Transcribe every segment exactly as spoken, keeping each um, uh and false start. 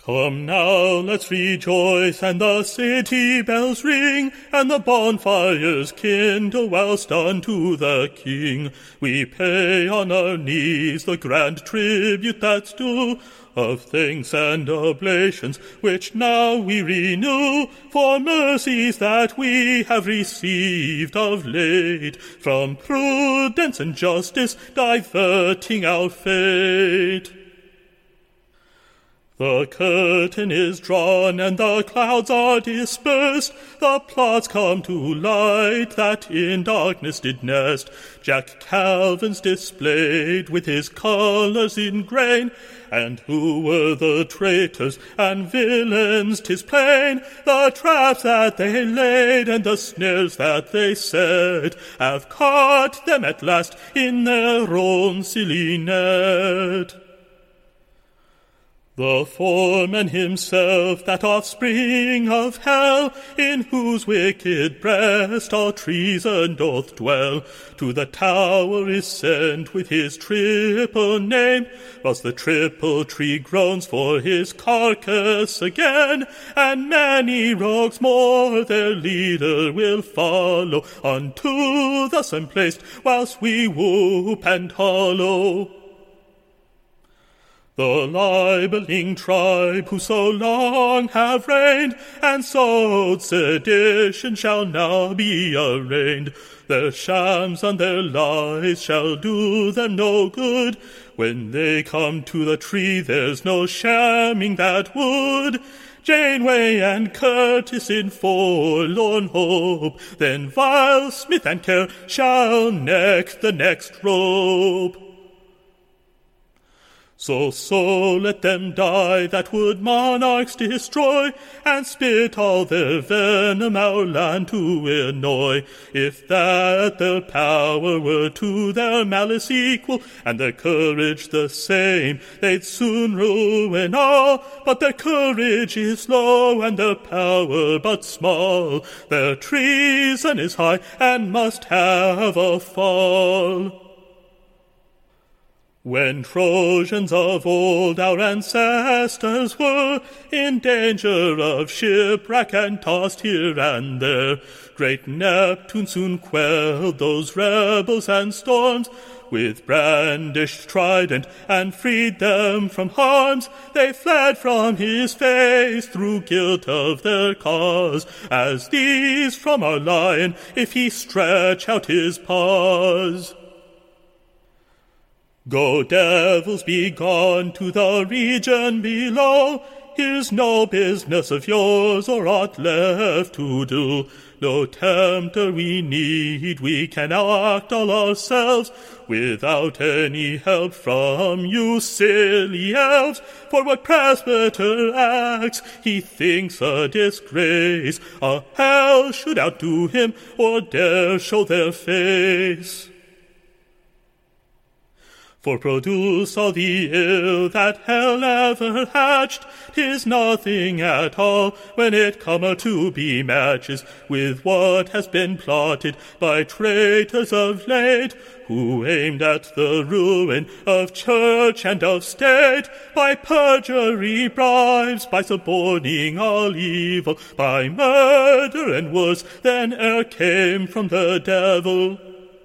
Come now, let's rejoice, and the city bells ring, and the bonfires kindle whilst unto the King we pay on our knees the grand tribute that's due, of thanks and oblations, which now we renew, for mercies that we have received of late, from prudence and justice diverting our fate. The curtain is drawn and the clouds are dispersed, the plots come to light that in darkness did nest. Jack Calvin's displayed with his colours in grain, and who were the traitors and villains, 'tis plain. The traps that they laid and the snares that they set have caught them at last in their own silly net. The foreman himself, that offspring of hell, in whose wicked breast all treason doth dwell, to the tower is sent with his triple name, whilst the triple tree groans for his carcass again, and many rogues more their leader will follow, unto the same place, whilst we whoop and hollow. The libeling tribe who so long have reigned and sowed sedition shall now be arraigned. Their shams and their lies shall do them no good. When they come to the tree there's no shamming that would. Janeway and Curtis in forlorn hope, then vile Smith and Kerr shall neck the next rope. So, so let them die that would monarchs destroy, and spit all their venom our land to annoy. If that their power were to their malice equal, and their courage the same, they'd soon ruin all. But their courage is low, and their power but small. Their treason is high, and must have a fall. When Trojans of old our ancestors were, in danger of shipwreck and tossed here and there, great Neptune soon quelled those rebels and storms. With brandished trident and freed them from harms, they fled from his face through guilt of their cause, as these from our lion if he stretch out his paws. Go, devils, be gone to the region below. Here's no business of yours or aught left to do. No tempter we need, we can act all ourselves, without any help from you silly elves. For what presbyter acts he thinks a disgrace, a hell should outdo him or dare show their face. For produce all the ill that hell ever hatched, 'tis nothing at all when it come to be matches with what has been plotted by traitors of late, who aimed at the ruin of church and of state, by perjury, bribes, by suborning all evil, by murder and worse than e'er came from the devil.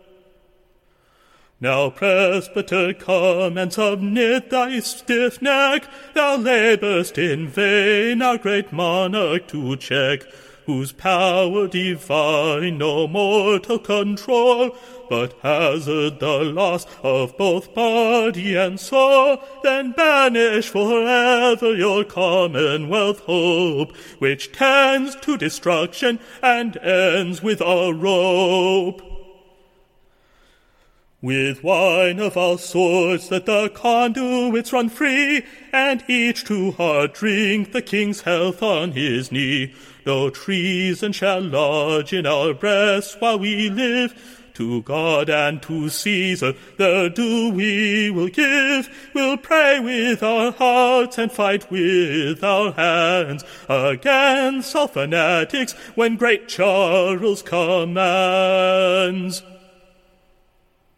Now, presbyter, come and submit thy stiff neck. Thou labour'st in vain our great monarch to check, whose power divine no mortal control, but hazard the loss of both body and soul. Then banish for ever your commonwealth hope, which tends to destruction and ends with a rope. With wine of all sorts let the conduits run free, and each to heart drink the king's health on his knee. No treason shall lodge in our breasts while we live. To God and to Caesar their due we will give. We'll pray with our hearts and fight with our hands against all fanatics when great Charles commands.